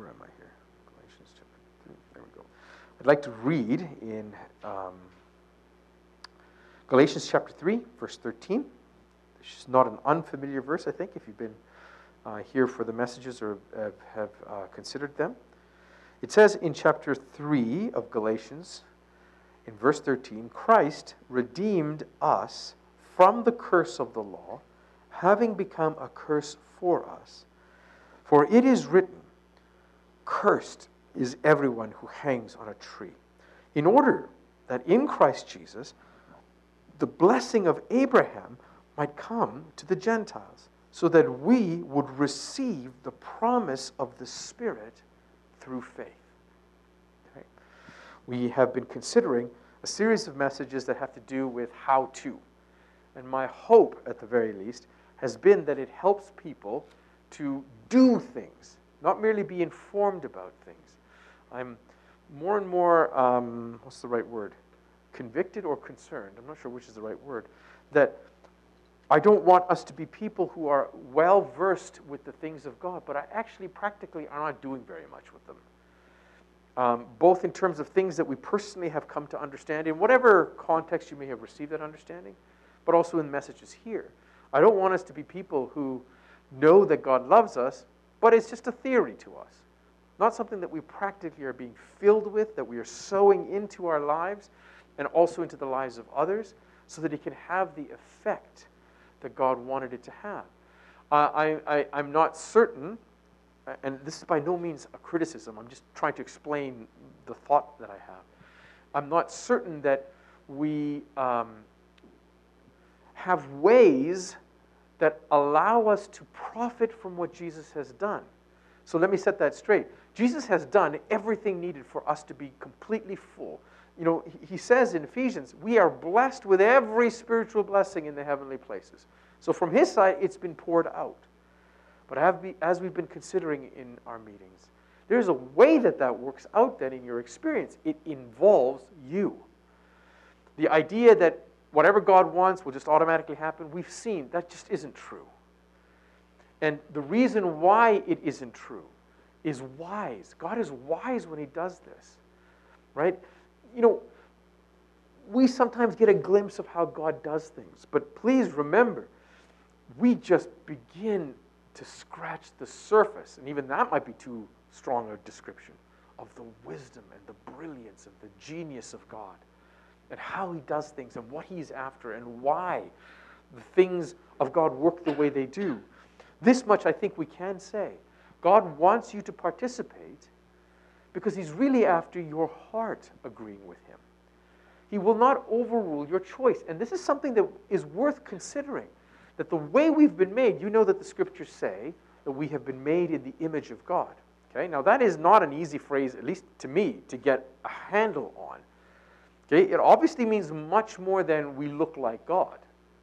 where am I here? Galatians chapter 3. There we go. I'd like to read in Galatians chapter 3, verse 13. This is not an unfamiliar verse, I think, if you've been here for the messages or have considered them. It says in chapter 3 of Galatians, in verse 13, Christ redeemed us from the curse of the law, having become a curse for us. For it is written, cursed is everyone who hangs on a tree, in order that in Christ Jesus the blessing of Abraham might come to the Gentiles, so that we would receive the promise of the Spirit through faith. Okay? We have been considering a series of messages that have to do with how to. And my hope, at the very least, has been that it helps people to do things, not merely be informed about things. I'm more and more, what's the right word? Convicted or concerned, I'm not sure which is the right word, that I don't want us to be people who are well-versed with the things of God, but I actually practically are not doing very much with them. Both in terms of things that we personally have come to understand, in whatever context you may have received that understanding, but also in messages here. I don't want us to be people who know that God loves us, but it's just a theory to us. Not something that we practically are being filled with, that we are sowing into our lives and also into the lives of others, so that it can have the effect that God wanted it to have. I'm not certain, and this is by no means a criticism, I'm just trying to explain the thought that I have. I'm not certain that we have ways that allow us to profit from what Jesus has done. So let me set that straight. Jesus has done everything needed for us to be completely full. You know, he says in Ephesians, we are blessed with every spiritual blessing in the heavenly places. So from his side, it's been poured out. But as we've been considering in our meetings, there's a way that that works out then in your experience. It involves you. The idea that whatever God wants will just automatically happen, we've seen that just isn't true. And the reason why it isn't true is wise. God is wise when he does this, right? You know, we sometimes get a glimpse of how God does things, but please remember, we just begin to scratch the surface, and even that might be too strong a description, of the wisdom and the brilliance and the genius of God, and how he does things, and what he's after, and why the things of God work the way they do. This much I think we can say. God wants you to participate because he's really after your heart agreeing with him. He will not overrule your choice. And this is something that is worth considering. That the way we've been made, you know that the scriptures say that we have been made in the image of God. Okay? Now that is not an easy phrase, at least to me, to get a handle on. Okay? It obviously means much more than we look like God.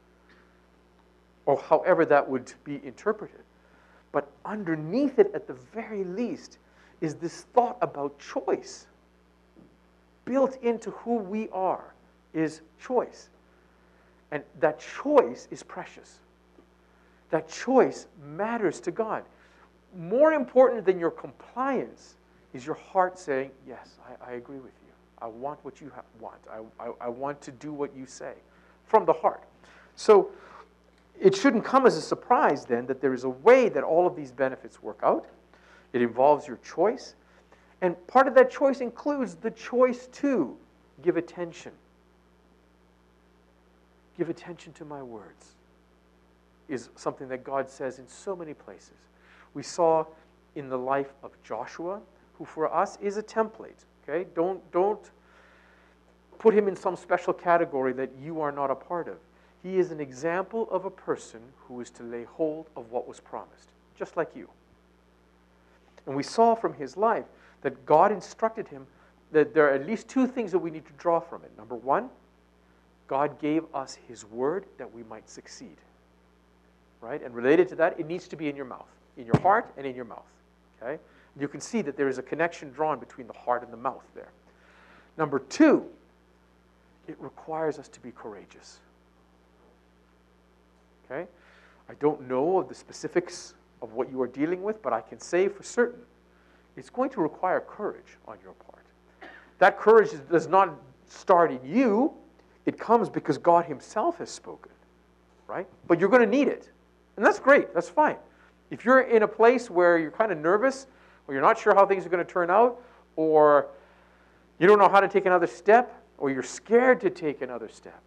Or however that would be interpreted. But underneath it, at the very least, is this thought about choice. Built into who we are is choice. And that choice is precious. That choice matters to God. More important than your compliance is your heart saying, yes, I agree with you. I want what you want. I want to do what you say. From the heart. So it shouldn't come as a surprise then that there is a way that all of these benefits work out. It involves your choice. And part of that choice includes the choice to give attention. Give attention to my words is something that God says in so many places. We saw in the life of Joshua, who for us is a template. Okay? Don't put him in some special category that you are not a part of. He is an example of a person who is to lay hold of what was promised, just like you. And we saw from his life that God instructed him that there are at least two things that we need to draw from it. Number one, God gave us his word that we might succeed. Right? And related to that, it needs to be in your mouth, in your heart and in your mouth. Okay? You can see that there is a connection drawn between the heart and the mouth there. Number two, it requires us to be courageous. Okay? I don't know of the specifics of what you are dealing with, but I can say for certain it's going to require courage on your part. That courage does not start in you. It comes because God himself has spoken, right? But you're going to need it. And that's great. That's fine. If you're in a place where you're kind of nervous, or you're not sure how things are going to turn out, or you don't know how to take another step, or you're scared to take another step,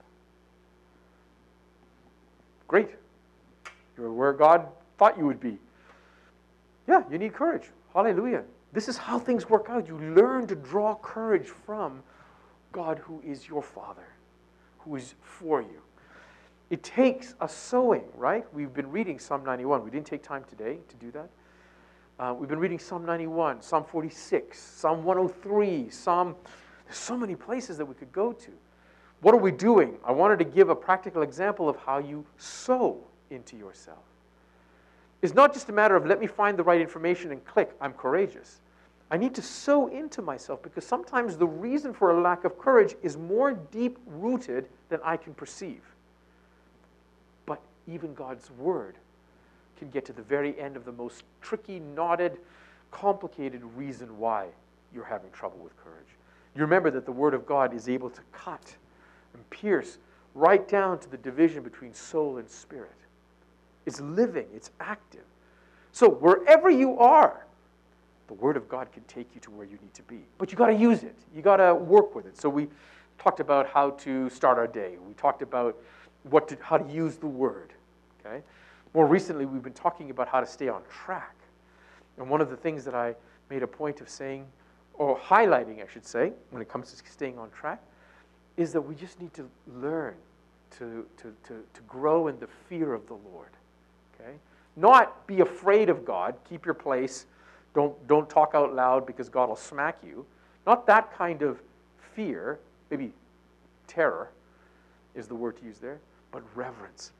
great. You're where God thought you would be. Yeah, you need courage. Hallelujah. This is how things work out. You learn to draw courage from God who is your Father, who is for you. It takes a sowing, right? We've been reading Psalm 91. We didn't take time today to do that. We've been reading Psalm 91, Psalm 46, Psalm 103, there's so many places that we could go to. What are we doing? I wanted to give a practical example of how you sow into yourself. It's not just a matter of let me find the right information and click, I'm courageous. I need to sow into myself because sometimes the reason for a lack of courage is more deep-rooted than I can perceive. But even God's Word can get to the very end of the most tricky, knotted, complicated reason why you're having trouble with courage. You remember that the Word of God is able to cut and pierce right down to the division between soul and spirit. It's living, it's active. So wherever you are, the Word of God can take you to where you need to be. But you got to use it. You got to work with it. So we talked about how to start our day. We talked about how to use the Word. Okay? More recently, we've been talking about how to stay on track. And one of the things that I made a point of saying, or highlighting, I should say, when it comes to staying on track, is that we just need to learn to grow in the fear of the Lord. Okay? Not be afraid of God. Keep your place. Don't talk out loud because God will smack you. Not that kind of fear. Maybe terror is the word to use there. But reverence.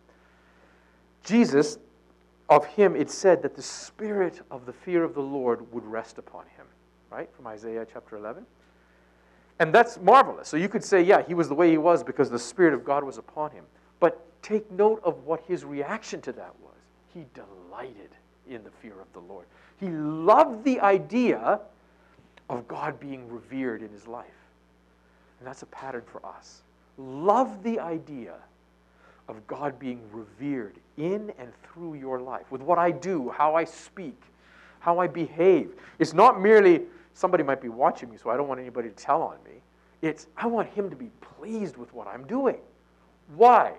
Jesus, of him it said that the spirit of the fear of the Lord would rest upon him. Right? From Isaiah chapter 11. And that's marvelous. So you could say, yeah, he was the way he was because the Spirit of God was upon him. But take note of what his reaction to that was. He delighted in the fear of the Lord. He loved the idea of God being revered in his life. And that's a pattern for us. Love the idea of God being revered in and through your life. With what I do, how I speak, how I behave. It's not merely somebody might be watching me, so I don't want anybody to tell on me. It's I want him to be pleased with what I'm doing. Why?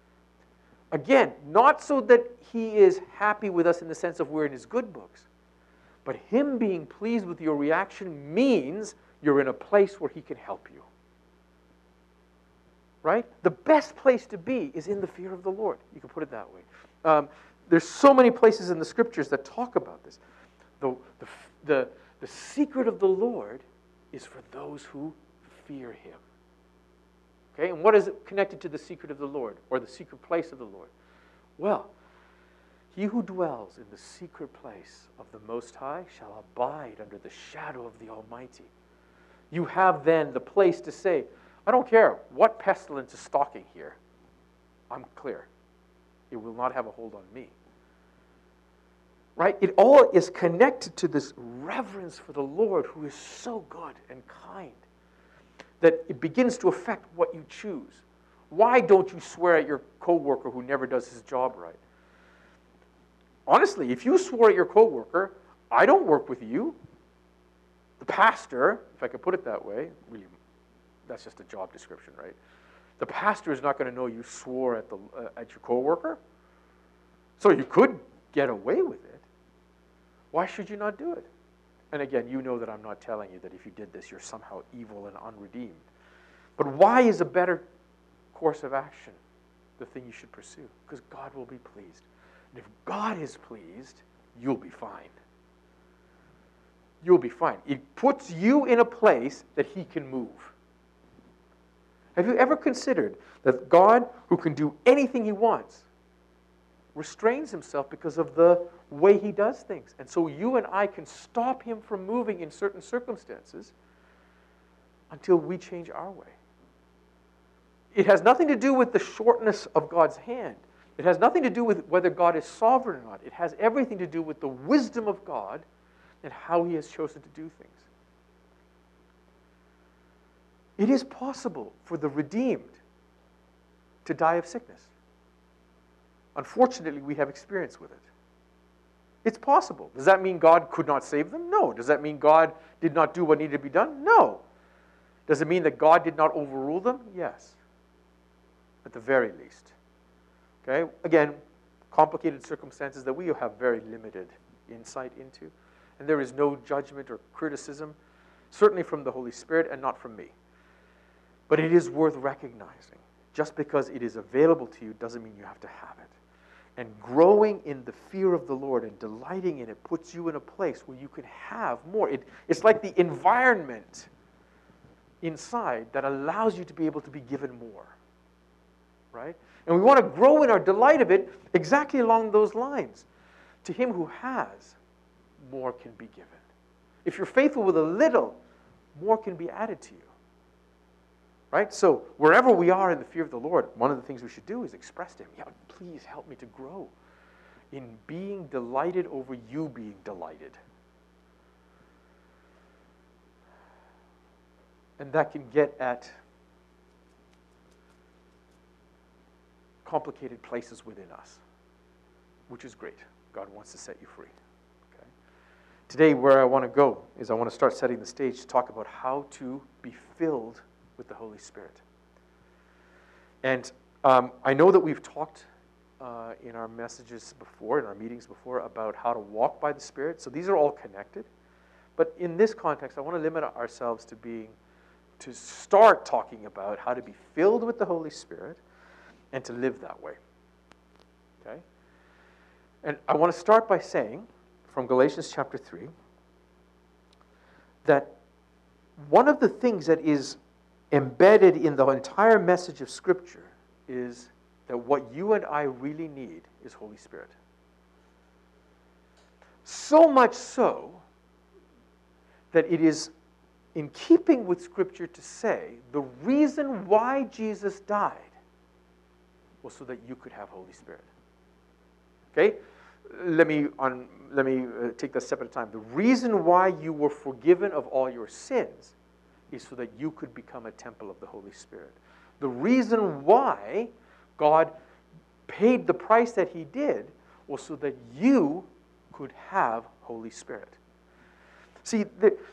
Again, not so that he is happy with us in the sense of we're in his good books, but him being pleased with your reaction means you're in a place where he can help you. Right? The best place to be is in the fear of the Lord. You can put it that way. There's so many places in the Scriptures that talk about this. The secret of the Lord is for those who fear him. Okay, and what is it connected to the secret of the Lord, or the secret place of the Lord? Well, he who dwells in the secret place of the Most High shall abide under the shadow of the Almighty. You have then the place to say, I don't care what pestilence is stalking here. I'm clear. It will not have a hold on me. Right? It all is connected to this reverence for the Lord who is so good and kind that it begins to affect what you choose. Why don't you swear at your coworker who never does his job right? Honestly, if you swore at your coworker, I don't work with you. The pastor, if I could put it that way, really, that's just a job description, right? The pastor is not going to know you swore at your coworker. So you could get away with it. Why should you not do it? And again, you know that I'm not telling you that if you did this, you're somehow evil and unredeemed. But why is a better course of action the thing you should pursue? Because God will be pleased. And if God is pleased, you'll be fine. You'll be fine. It puts you in a place that he can move. Have you ever considered that God, who can do anything he wants, restrains himself because of the way he does things? And so you and I can stop him from moving in certain circumstances until we change our way. It has nothing to do with the shortness of God's hand. It has nothing to do with whether God is sovereign or not. It has everything to do with the wisdom of God and how he has chosen to do things. It is possible for the redeemed to die of sickness. Unfortunately, we have experience with it. It's possible. Does that mean God could not save them? No. Does that mean God did not do what needed to be done? No. Does it mean that God did not overrule them? Yes. At the very least. Okay? Again, complicated circumstances that we have very limited insight into. And there is no judgment or criticism, certainly from the Holy Spirit and not from me. But it is worth recognizing. Just because it is available to you doesn't mean you have to have it. And growing in the fear of the Lord and delighting in it puts you in a place where you can have more. It's like the environment inside that allows you to be able to be given more. Right? And we want to grow in our delight of it exactly along those lines. To him who has, more can be given. If you're faithful with a little, more can be added to you. Right? So wherever we are in the fear of the Lord, one of the things we should do is express to him, yeah, please help me to grow in being delighted over you being delighted. And that can get at complicated places within us, which is great. God wants to set you free. Okay? Today, where I want to go is I want to start setting the stage to talk about how to be filled with the Holy Spirit. And I know that we've talked in our messages before, in our meetings before, about how to walk by the Spirit. So these are all connected. But in this context, I want to limit ourselves to start talking about how to be filled with the Holy Spirit and to live that way. Okay? And I want to start by saying, from Galatians chapter 3, that one of the things that is embedded in the entire message of Scripture is that what you and I really need is Holy Spirit. So much so that it is in keeping with Scripture to say the reason why Jesus died was so that you could have Holy Spirit. Okay? Let me take that a step at a time. The reason why you were forgiven of all your sins is so that you could become a temple of the Holy Spirit. The reason why God paid the price that he did was so that you could have Holy Spirit. See,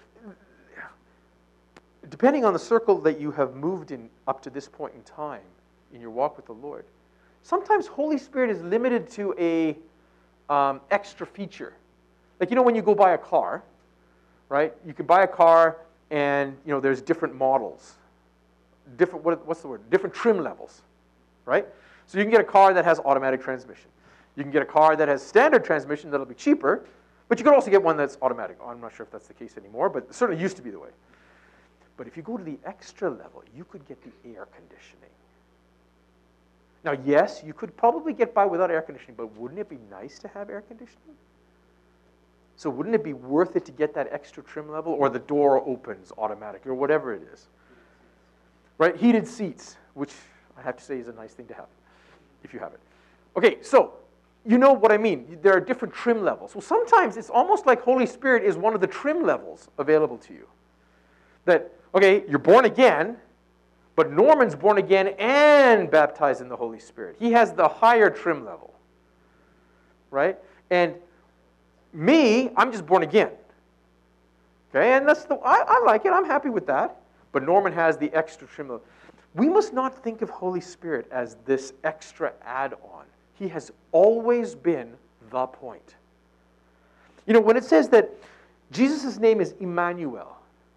depending on the circle that you have moved in up to this point in time in your walk with the Lord, sometimes Holy Spirit is limited to a extra feature. Like, when you go buy a car, right? You can buy a car and, there's different models. What's the word? Different trim levels, right? So you can get a car that has automatic transmission. You can get a car that has standard transmission that'll be cheaper, but you can also get one that's automatic. I'm not sure if that's the case anymore, but it certainly used to be the way. But if you go to the extra level, you could get the air conditioning. Now, yes, you could probably get by without air conditioning, but wouldn't it be nice to have air conditioning? So wouldn't it be worth it to get that extra trim level, or the door opens automatic, or whatever it is? Right? Heated seats, which I have to say is a nice thing to have, if you have it. Okay, so you know what I mean. There are different trim levels. Well, sometimes it's almost like Holy Spirit is one of the trim levels available to you. That, okay, you're born again, but Norman's born again and baptized in the Holy Spirit. He has the higher trim level, right? And me, I'm just born again. Okay, and I like it. I'm happy with that. But Norman has the extra trim level. We must not think of Holy Spirit as this extra add-on. He has always been the point. When it says that Jesus' name is Emmanuel,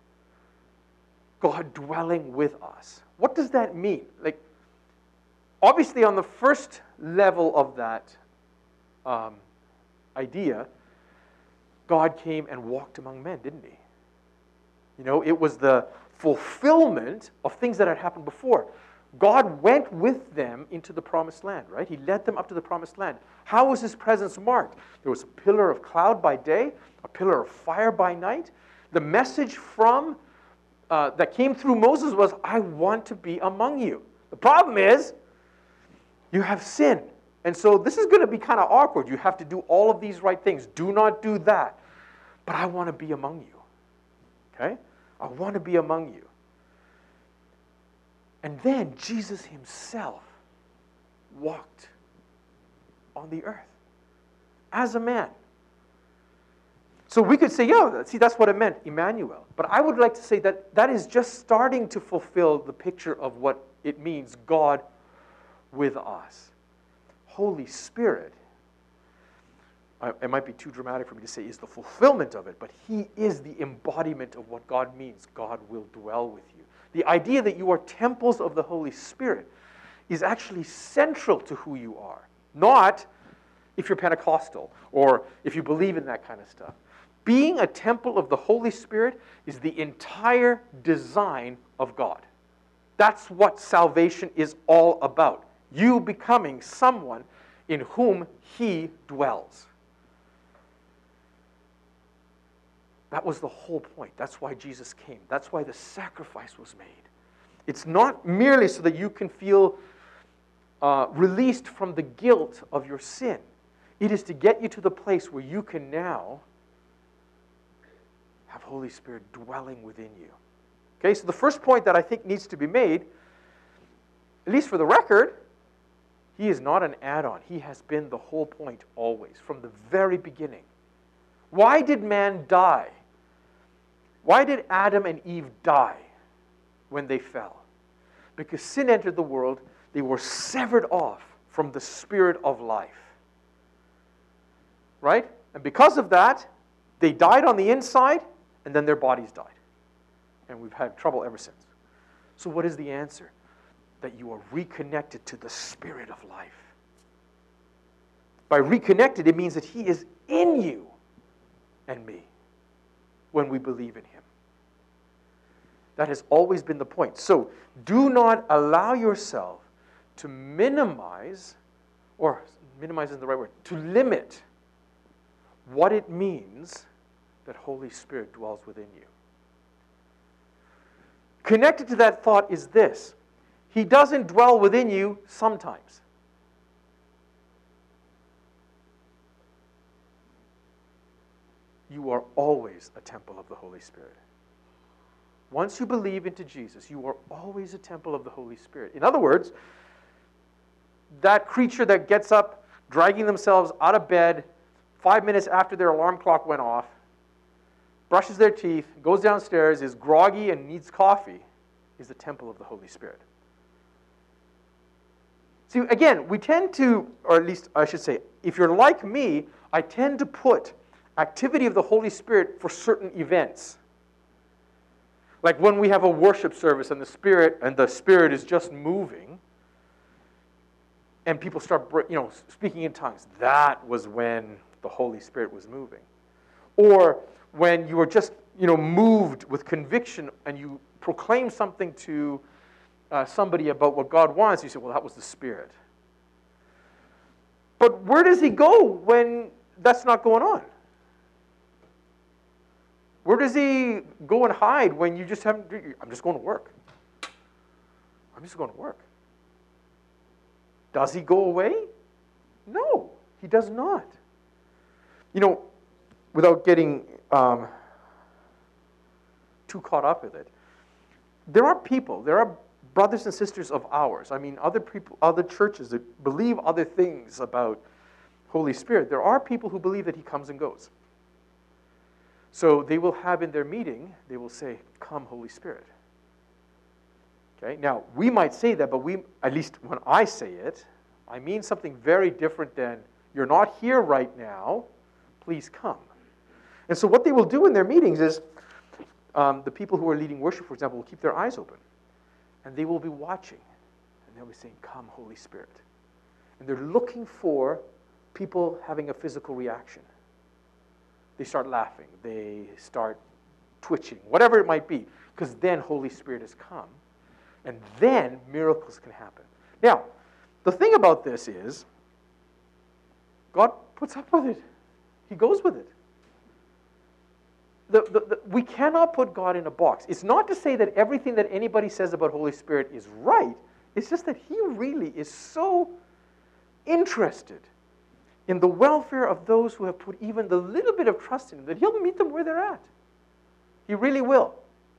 God dwelling with us, what does that mean? Like, obviously on the first level of that idea, God came and walked among men, didn't he? It was the fulfillment of things that had happened before. God went with them into the promised land, right? He led them up to the promised land. How was his presence marked? There was a pillar of cloud by day, a pillar of fire by night. The message from that came through Moses was, I want to be among you. The problem is, you have sin. And so this is going to be kind of awkward. You have to do all of these right things. Do not do that. but I want to be among you. Okay? I want to be among you. And then Jesus himself walked on the earth as a man. So we could say, yeah, see, that's what it meant, Emmanuel. But I would like to say that that is just starting to fulfill the picture of what it means, God with us. Holy Spirit, it might be too dramatic for me to say is the fulfillment of it, but he is the embodiment of what God means. God will dwell with you. The idea that you are temples of the Holy Spirit is actually central to who you are. Not if you're Pentecostal or if you believe in that kind of stuff. Being a temple of the Holy Spirit is the entire design of God. That's what salvation is all about. You becoming someone in whom he dwells. That was the whole point. That's why Jesus came. That's why the sacrifice was made. It's not merely so that you can feel released from the guilt of your sin. It is to get you to the place where you can now have Holy Spirit dwelling within you. Okay, so the first point that I think needs to be made, at least for the record, he is not an add-on. He has been the whole point always, from the very beginning. Why did man die? Why did Adam and Eve die when they fell? Because sin entered the world. They were severed off from the spirit of life. Right? And because of that, they died on the inside, and then their bodies died. And we've had trouble ever since. So what is the answer? That you are reconnected to the spirit of life. By reconnected, it means that he is in you and me when we believe in him. That has always been the point. So do not allow yourself to minimize, or minimize isn't the right word, to limit what it means that Holy Spirit dwells within you. Connected to that thought is this: he doesn't dwell within you sometimes. You are always a temple of the Holy Spirit. Once you believe into Jesus, you are always a temple of the Holy Spirit. In other words, that creature that gets up, dragging themselves out of bed 5 minutes after their alarm clock went off, brushes their teeth, goes downstairs, is groggy and needs coffee, is the temple of the Holy Spirit. See, again, we tend to, or at least I should say, if you're like me, I tend to put activity of the Holy Spirit for certain events. Like when we have a worship service and the Spirit is just moving, and people start, speaking in tongues. That was when the Holy Spirit was moving. Or when you are just, moved with conviction and you proclaim something to somebody about what God wants, you say, well, that was the Spirit. But where does he go when that's not going on? Where does he go and hide when you just haven't, I'm just going to work. I'm just going to work. Does he go away? No, he does not. Without getting too caught up with it, there are brothers and sisters of ours, other people, other churches that believe other things about Holy Spirit. There are people who believe that he comes and goes. So they will have in their meeting, they will say, "Come, Holy Spirit." Okay? Now, we might say that, but at least when I say it, I mean something very different than, "You're not here right now, please come." And so what they will do in their meetings is, the people who are leading worship, for example, will keep their eyes open. And they will be watching. And they'll be saying, "Come, Holy Spirit." And they're looking for people having a physical reaction. They start laughing. They start twitching. Whatever it might be. Because then Holy Spirit has come. And then miracles can happen. Now, the thing about this is, God puts up with it. He goes with it. We cannot put God in a box. It's not to say that everything that anybody says about Holy Spirit is right. It's just that he really is so interested in the welfare of those who have put even the little bit of trust in him, that he'll meet them where they're at. He really will.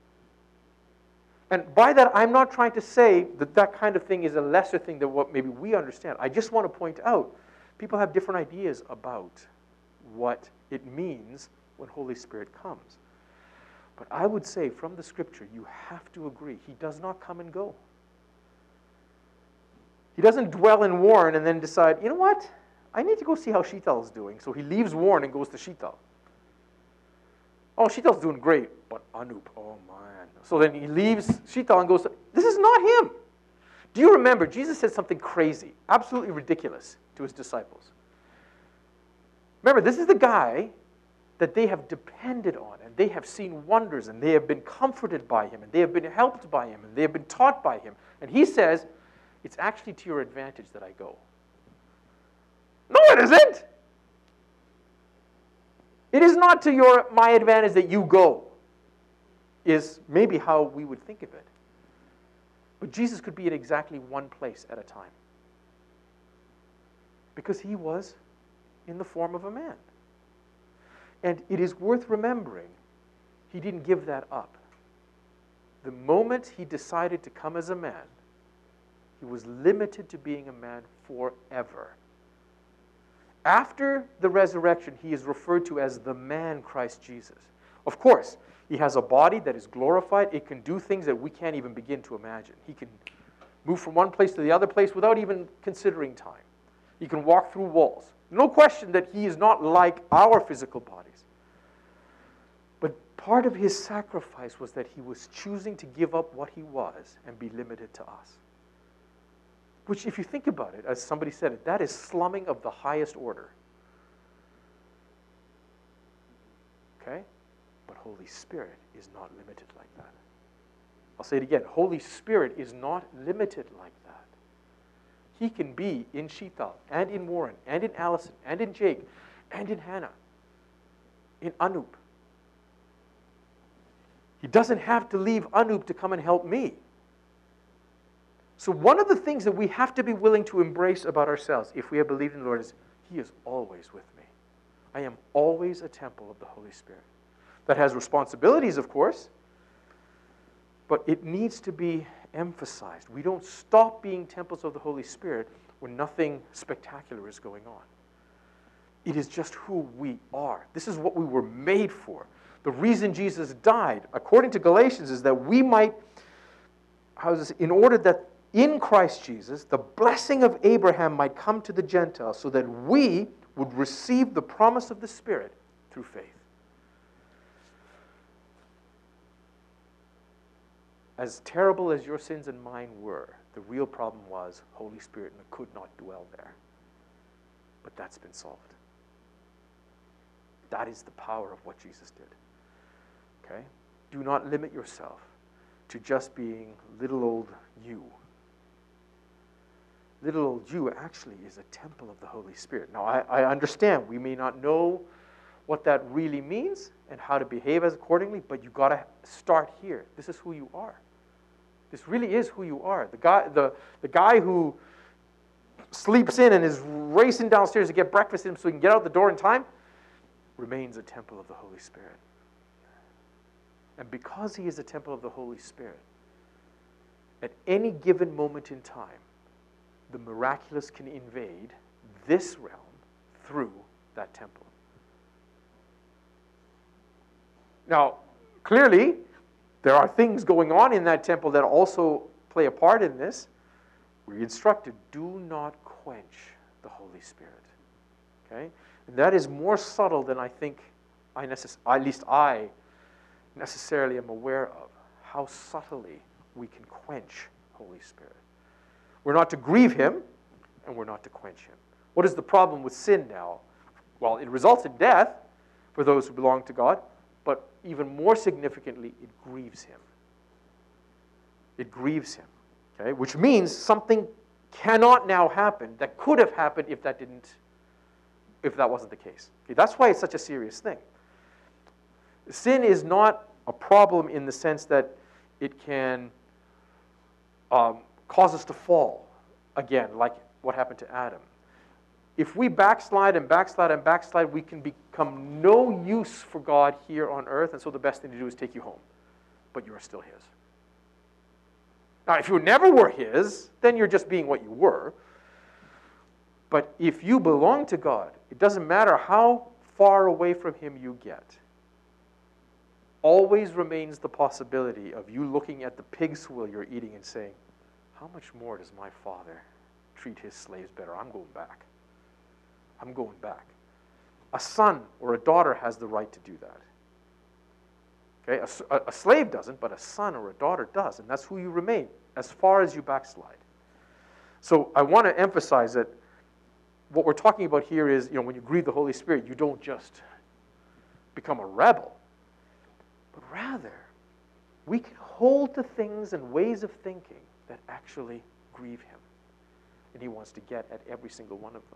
And by that, I'm not trying to say that that kind of thing is a lesser thing than what maybe we understand. I just want to point out, people have different ideas about what it means when Holy Spirit comes. But I would say from the Scripture, you have to agree, he does not come and go. He doesn't dwell in Warren and then decide, you know what? I need to go see how Sheetal is doing. So he leaves Warren and goes to Sheetal. Oh, Sheetal's doing great, but Anup, oh man. So then he leaves Sheetal and goes, this is not him. Do you remember, Jesus said something crazy, absolutely ridiculous to his disciples. Remember, this is the guy that they have depended on, and they have seen wonders, and they have been comforted by him, and they have been helped by him, and they have been taught by him. And he says, it's actually to your advantage that I go. No, it isn't. It is not to my advantage that you go, is maybe how we would think of it. But Jesus could be in exactly one place at a time, because he was in the form of a man. And it is worth remembering, he didn't give that up. The moment he decided to come as a man, he was limited to being a man forever. After the resurrection, he is referred to as the man Christ Jesus. Of course, he has a body that is glorified. It can do things that we can't even begin to imagine. He can move from one place to the other place without even considering time. He can walk through walls. No question that he is not like our physical bodies. But part of his sacrifice was that he was choosing to give up what he was and be limited to us. Which, if you think about it, as somebody said it, that is slumming of the highest order. Okay? But Holy Spirit is not limited like that. I'll say it again. Holy Spirit is not limited like that. He can be in Sheetal, and in Warren, and in Allison, and in Jake, and in Hannah, in Anup. He doesn't have to leave Anup to come and help me. So one of the things that we have to be willing to embrace about ourselves, if we have believed in the Lord, is he is always with me. I am always a temple of the Holy Spirit. That has responsibilities, of course, but it needs to be emphasized. We don't stop being temples of the Holy Spirit when nothing spectacular is going on. It is just who we are. This is what we were made for. The reason Jesus died, according to Galatians, is that we might, in order that in Christ Jesus, the blessing of Abraham might come to the Gentiles, so that we would receive the promise of the Spirit through faith. As terrible as your sins and mine were, the real problem was Holy Spirit could not dwell there. But that's been solved. That is the power of what Jesus did. Okay? Do not limit yourself to just being little old you. Little old you actually is a temple of the Holy Spirit. Now, I understand we may not know what that really means and how to behave as accordingly, but you've got to start here. This is who you are. This really is who you are. The guy who sleeps in and is racing downstairs to get breakfast in so he can get out the door in time remains a temple of the Holy Spirit. And because he is a temple of the Holy Spirit, at any given moment in time, the miraculous can invade this realm through that temple. Now, clearly, there are things going on in that temple that also play a part in this. We're instructed, do not quench the Holy Spirit. Okay? And that is more subtle than I think at least I necessarily am aware of, how subtly we can quench Holy Spirit. We're not to grieve him, and we're not to quench him. What is the problem with sin now? Well, it results in death for those who belong to God, but even more significantly, it grieves him. It grieves him, okay? Which means something cannot now happen that could have happened if that wasn't the case. Okay, that's why it's such a serious thing. Sin is not a problem in the sense that it can cause us to fall again, like what happened to Adam. if we backslide and backslide and backslide, we can become no use for God here on earth, and so the best thing to do is take you home. But you are still His. Now, if you never were His, then you're just being what you were. But if you belong to God, it doesn't matter how far away from Him you get. Always remains the possibility of you looking at the pig swill you're eating and saying, how much more does my Father treat His slaves better? I'm going back. I'm going back. A son or a daughter has the right to do that. Okay? A slave doesn't, but a son or a daughter does, and that's who you remain as far as you backslide. So I want to emphasize that what we're talking about here is, when you grieve the Holy Spirit, you don't just become a rebel, but rather we can hold to things and ways of thinking that actually grieve Him. And He wants to get at every single one of them.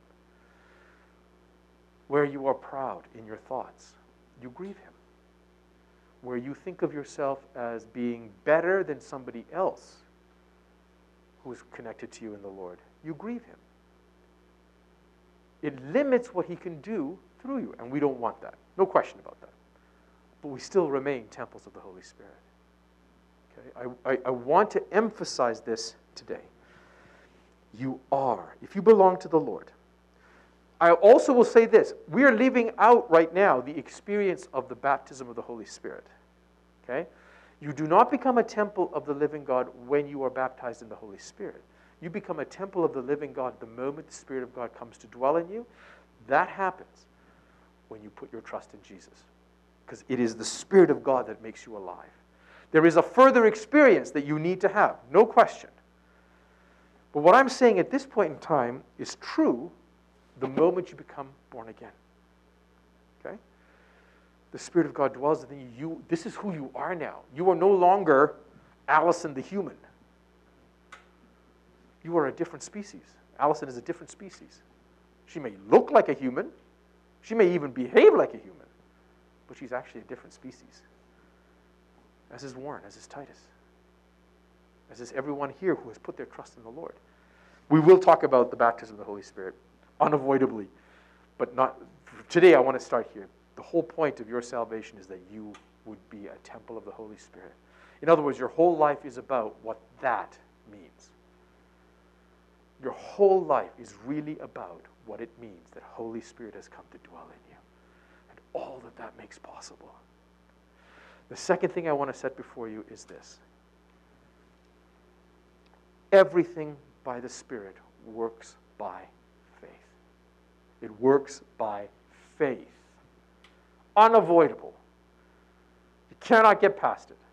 Where you are proud in your thoughts, you grieve Him. Where you think of yourself as being better than somebody else who is connected to you in the Lord, you grieve Him. It limits what He can do through you, and we don't want that. No question about that. But we still remain temples of the Holy Spirit. Okay? I want to emphasize this today. You are. If you belong to the Lord. I also will say this. We are leaving out right now the experience of the baptism of the Holy Spirit. Okay? You do not become a temple of the living God when you are baptized in the Holy Spirit. You become a temple of the living God the moment the Spirit of God comes to dwell in you. That happens when you put your trust in Jesus. Because it is the Spirit of God that makes you alive. There is a further experience that you need to have, no question. But what I'm saying at this point in time is true the moment you become born again. Okay? The Spirit of God dwells within you. This is who you are now. You are no longer Allison the human. You are a different species. Allison is a different species. She may look like a human. She may even behave like a human. But she's actually a different species. As is Warren, as is Titus. As is everyone here who has put their trust in the Lord. We will talk about the baptism of the Holy Spirit, unavoidably. But not today. I want to start here. The whole point of your salvation is that you would be a temple of the Holy Spirit. In other words, your whole life is about what that means. Your whole life is really about what it means that Holy Spirit has come to dwell in you. And all that that makes possible. The second thing I want to set before you is this. Everything by the Spirit works by faith. It works by faith. Unavoidable. You cannot get past it.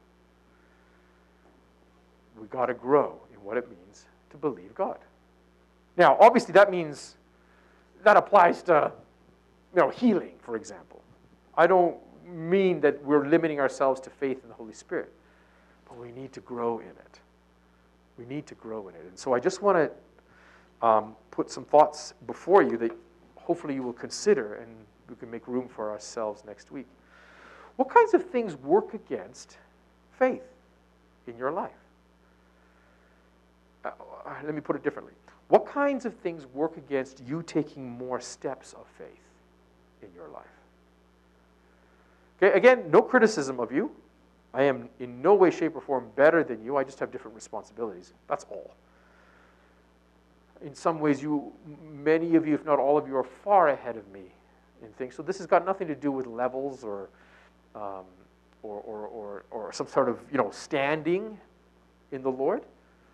We've got to grow in what it means to believe God. Now, obviously, that applies to, healing, for example. I don't mean that we're limiting ourselves to faith in the Holy Spirit, but we need to grow in it. We need to grow in it. And so I just want to put some thoughts before you that hopefully you will consider, and we can make room for ourselves next week. What kinds of things work against faith in your life? Let me put it differently. What kinds of things work against you taking more steps of faith in your life? Okay, again, no criticism of you. I am in no way, shape, or form better than you. I just have different responsibilities. That's all. In some ways, many of you, if not all of you, are far ahead of me in things. So this has got nothing to do with levels or some sort of standing in the Lord.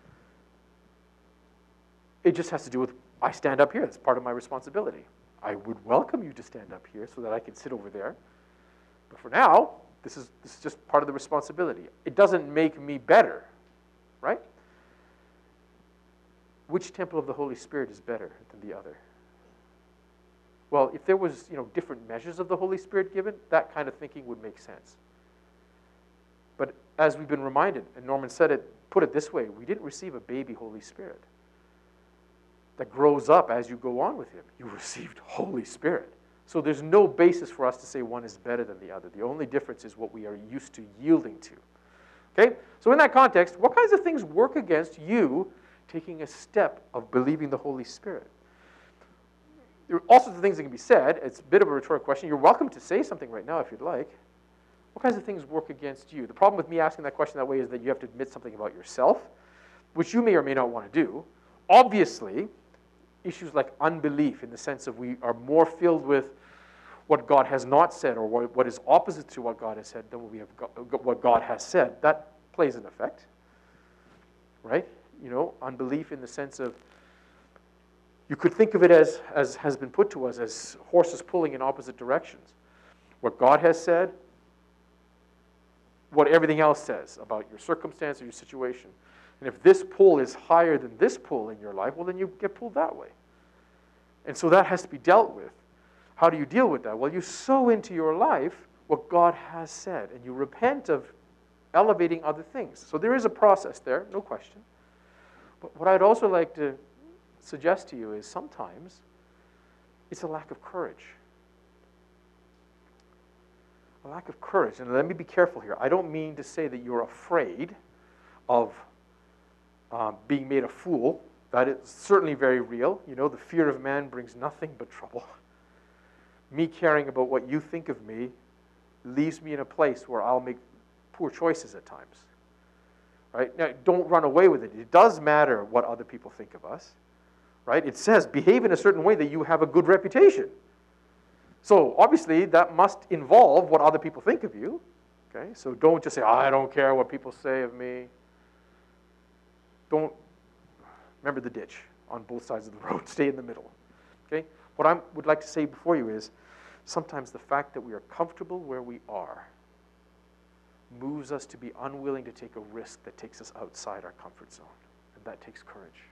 It just has to do with, I stand up here. It's part of my responsibility. I would welcome you to stand up here so that I can sit over there. But for now, this is just part of the responsibility. It doesn't make me better, right? Which temple of the Holy Spirit is better than the other? Well, if there was, different measures of the Holy Spirit given, that kind of thinking would make sense. But as we've been reminded, and Norman put it this way, we didn't receive a baby Holy Spirit that grows up as you go on with Him. You received Holy Spirit. So there's no basis for us to say one is better than the other. The only difference is what we are used to yielding to. Okay? So in that context, what kinds of things work against you taking a step of believing the Holy Spirit? There are all sorts of things that can be said. It's a bit of a rhetorical question. You're welcome to say something right now if you'd like. What kinds of things work against you? The problem with me asking that question that way is that you have to admit something about yourself, which you may or may not want to do. Obviously, issues like unbelief, in the sense of we are more filled with what God has not said, or what is opposite to what God has said, than what God has said, that plays an effect, right? Unbelief in the sense of, you could think of it as has been put to us, as horses pulling in opposite directions. What God has said, what everything else says about your circumstance or your situation. And if this pull is higher than this pull in your life, well, then you get pulled that way. And so that has to be dealt with. How do you deal with that? Well, you sow into your life what God has said, and you repent of elevating other things. So there is a process there, no question. But what I'd also like to suggest to you is sometimes it's a lack of courage. A lack of courage. And let me be careful here. I don't mean to say that you're afraid of being made a fool. That is certainly very real. The fear of man brings nothing but trouble. Me caring about what you think of me leaves me in a place where I'll make poor choices at times. Right? Now, don't run away with it. It does matter what other people think of us. Right? It says, behave in a certain way that you have a good reputation. So, obviously, that must involve what other people think of you. Okay? So don't just say, I don't care what people say of me. Don't, remember the ditch on both sides of the road. Stay in the middle. Okay? What I would like to say before you is, sometimes the fact that we are comfortable where we are moves us to be unwilling to take a risk that takes us outside our comfort zone. And that takes courage.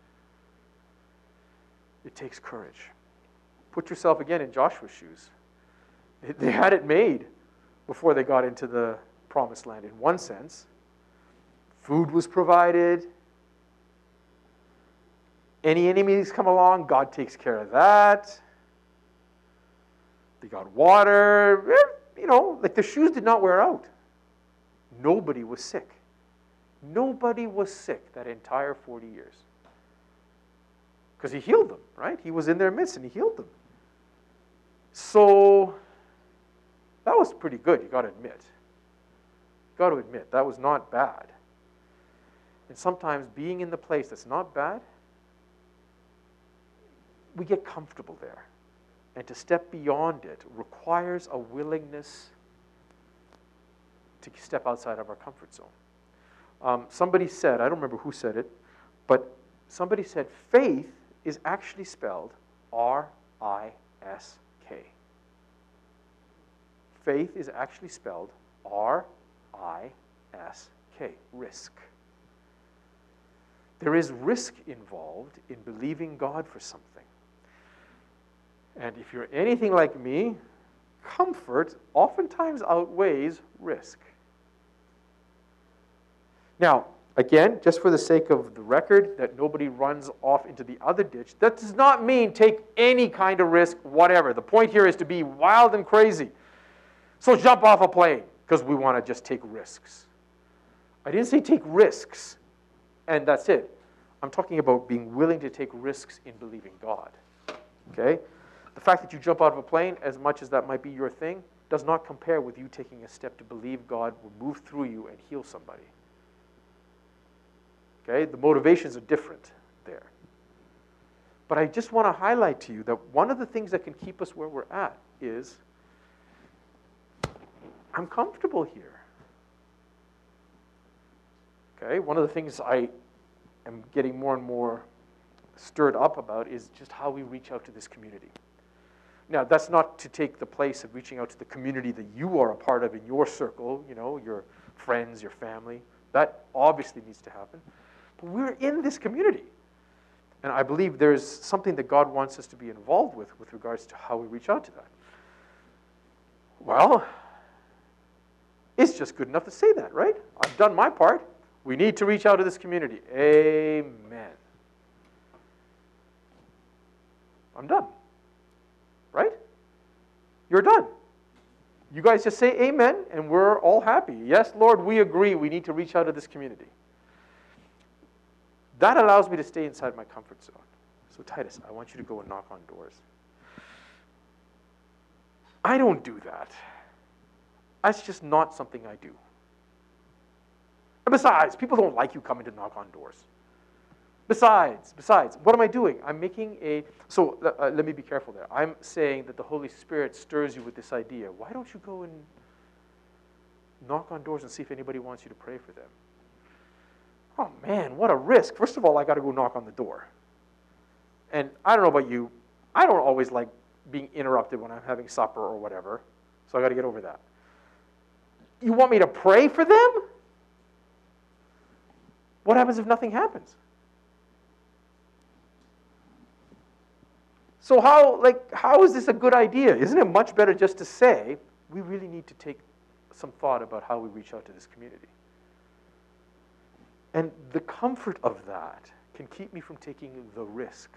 It takes courage. Put yourself again in Joshua's shoes. They had it made before they got into the promised land. In one sense, food was provided. Any enemies come along, God takes care of that. They got water. Like the shoes did not wear out. Nobody was sick. Nobody was sick that entire 40 years. Because he healed them, right? He was in their midst and he healed them. So that was pretty good, you got to admit. You got to admit, that was not bad. And sometimes being in the place that's not bad, we get comfortable there. And to step beyond it requires a willingness to step outside of our comfort zone. Somebody said, I don't remember who said it, but somebody said faith is actually spelled R-I-S-K. Faith is actually spelled R-I-S-K, risk. There is risk involved in believing God for something. And if you're anything like me, comfort oftentimes outweighs risk. Now, again, just for the sake of the record, that nobody runs off into the other ditch, that does not mean take any kind of risk, whatever. The point here is to be wild and crazy. So jump off a plane, because we want to just take risks. I didn't say take risks, and that's it. I'm talking about being willing to take risks in believing God. Okay? The fact that you jump out of a plane, as much as that might be your thing, does not compare with you taking a step to believe God will move through you and heal somebody. Okay? The motivations are different there. But I just want to highlight to you that one of the things that can keep us where we're at is, I'm comfortable here. Okay? One of the things I am getting more and more stirred up about is just how we reach out to this community. Now, that's not to take the place of reaching out to the community that you are a part of in your circle, your friends, your family. That obviously needs to happen. But we're in this community. And I believe there's something that God wants us to be involved with regards to how we reach out to that. Well, it's just good enough to say that, right? I've done my part. We need to reach out to this community. Amen. I'm done. Right? You're done. You guys just say amen, and we're all happy. Yes, Lord, we agree we need to reach out to this community. That allows me to stay inside my comfort zone. So Titus, I want you to go and knock on doors. I don't do that. That's just not something I do. And besides, people don't like you coming to knock on doors. Besides, what am I doing? I'm making so let me be careful there. I'm saying that the Holy Spirit stirs you with this idea. Why don't you go and knock on doors and see if anybody wants you to pray for them? Oh man, what a risk. First of all, I got to go knock on the door. And I don't know about you, I don't always like being interrupted when I'm having supper or whatever, so I got to get over that. You want me to pray for them? What happens if nothing happens? So how is this a good idea? Isn't it much better just to say, we really need to take some thought about how we reach out to this community? And the comfort of that can keep me from taking the risk.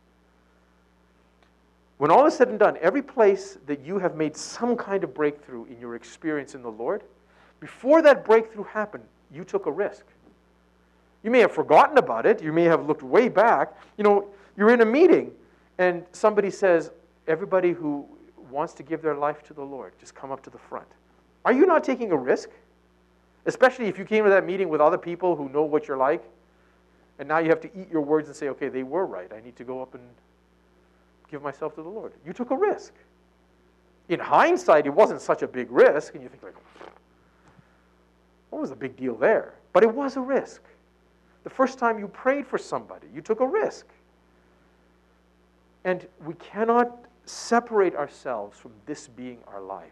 When all is said and done, every place that you have made some kind of breakthrough in your experience in the Lord, before that breakthrough happened, you took a risk. You may have forgotten about it. You may have looked way back. You're in a meeting and somebody says, everybody who wants to give their life to the Lord, just come up to the front. Are you not taking a risk? Especially if you came to that meeting with other people who know what you're like, and now you have to eat your words and say, okay, they were right. I need to go up and give myself to the Lord. You took a risk. In hindsight, it wasn't such a big risk, and you think, what was the big deal there? But it was a risk. The first time you prayed for somebody, you took a risk. And we cannot separate ourselves from this being our life.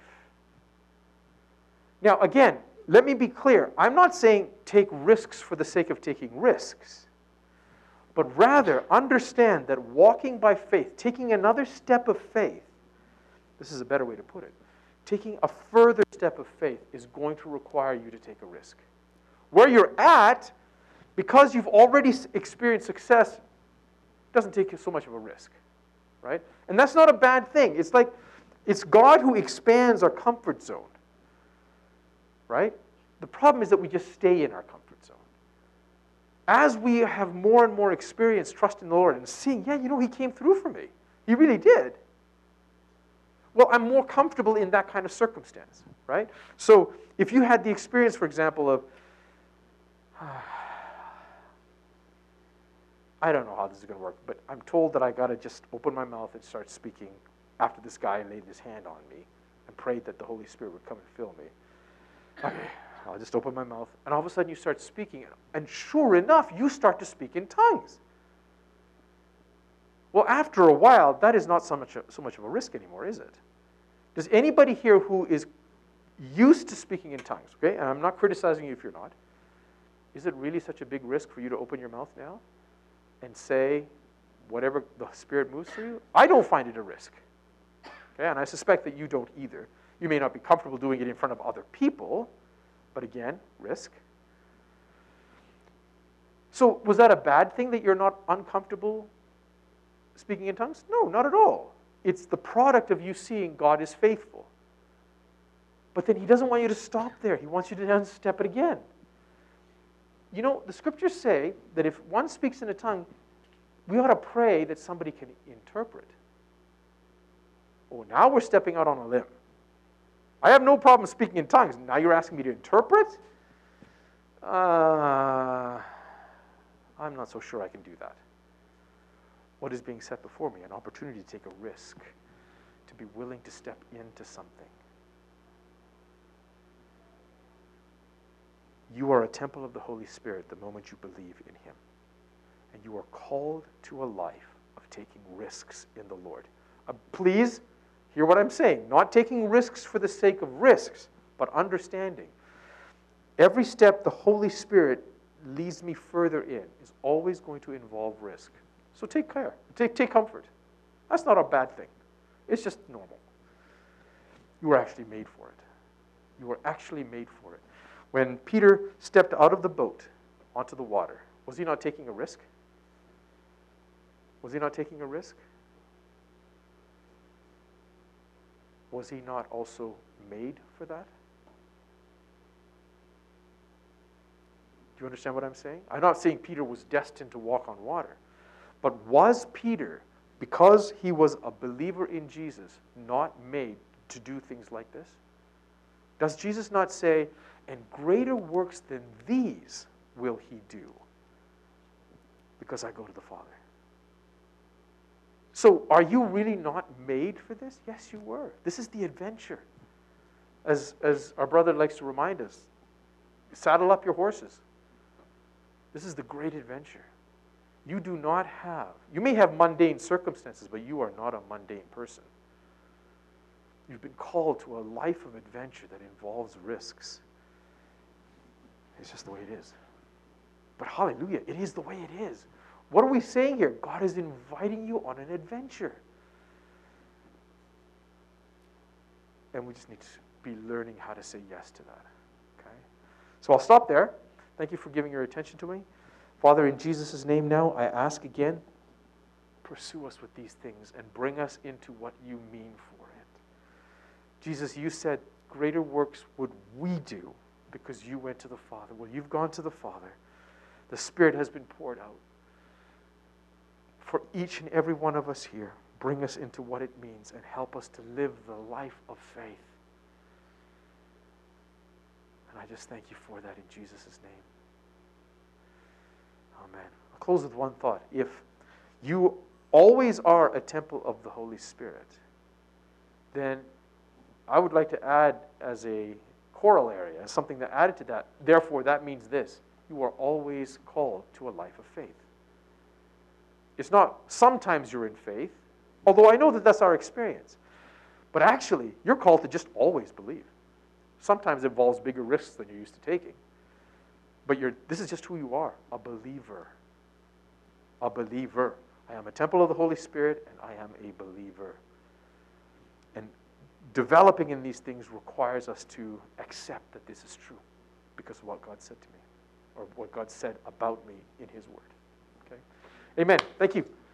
Now, again, let me be clear. I'm not saying take risks for the sake of taking risks, but rather understand that walking by faith, taking another step of faith, this is a better way to put it, taking a further step of faith is going to require you to take a risk. Where you're at, because you've already experienced success, doesn't take so much of a risk, right? And that's not a bad thing. It's God who expands our comfort zone, right? The problem is that we just stay in our comfort zone. As we have more and more experience trusting the Lord and seeing, He came through for me. He really did. Well, I'm more comfortable in that kind of circumstance, right? So if you had the experience, for example, of, I don't know how this is going to work, but I'm told that I got to just open my mouth and start speaking after this guy laid his hand on me and prayed that the Holy Spirit would come and fill me. Okay, I'll just open my mouth, and all of a sudden you start speaking, and sure enough, you start to speak in tongues. Well, after a while, that is not so much of a risk anymore, is it? Does anybody here who is used to speaking in tongues, okay, and I'm not criticizing you if you're not, is it really such a big risk for you to open your mouth now and say whatever the Spirit moves through you? I don't find it a risk, okay, and I suspect that you don't either. You may not be comfortable doing it in front of other people, but again, risk. So was that a bad thing that you're not uncomfortable speaking in tongues? No, not at all. It's the product of you seeing God is faithful. But then He doesn't want you to stop there. He wants you to then step it again. The scriptures say that if one speaks in a tongue, we ought to pray that somebody can interpret. Oh, now we're stepping out on a limb. I have no problem speaking in tongues. Now you're asking me to interpret? I'm not so sure I can do that. What is being set before me? An opportunity to take a risk, to be willing to step into something. You are a temple of the Holy Spirit the moment you believe in Him. And you are called to a life of taking risks in the Lord. Please hear what I'm saying. Not taking risks for the sake of risks, but understanding. Every step the Holy Spirit leads me further in is always going to involve risk. So take care. Take comfort. That's not a bad thing. It's just normal. You were actually made for it. You were actually made for it. When Peter stepped out of the boat onto the water, was he not taking a risk? Was he not taking a risk? Was he not also made for that? Do you understand what I'm saying? I'm not saying Peter was destined to walk on water. But was Peter, because he was a believer in Jesus, not made to do things like this? Does Jesus not say, and greater works than these will he do, because I go to the Father? So are you really not made for this? Yes, you were. This is the adventure. As our brother likes to remind us, saddle up your horses. This is the great adventure. You do not have, you may have mundane circumstances, but you are not a mundane person. You've been called to a life of adventure that involves risks. It's just the way it is. But hallelujah, it is the way it is. What are we saying here? God is inviting you on an adventure. And we just need to be learning how to say yes to that. Okay? So I'll stop there. Thank you for giving your attention to me. Father, in Jesus' name now, I ask again, pursue us with these things and bring us into what you mean for it. Jesus, you said, greater works would we do because you went to the Father. Well, you've gone to the Father. The Spirit has been poured out. For each and every one of us here, bring us into what it means and help us to live the life of faith. And I just thank you for that in Jesus' name. Amen. I'll close with one thought. If you always are a temple of the Holy Spirit, then I would like to add as a corollary, as something that added to that, therefore that means this: you are always called to a life of faith. It's not sometimes you're in faith, although I know that that's our experience. But actually, you're called to just always believe. Sometimes it involves bigger risks than you're used to taking. But this is just who you are, a believer. A believer. I am a temple of the Holy Spirit, and I am a believer. And developing in these things requires us to accept that this is true because of what God said to me, or what God said about me in His Word. Okay? Amen. Thank you.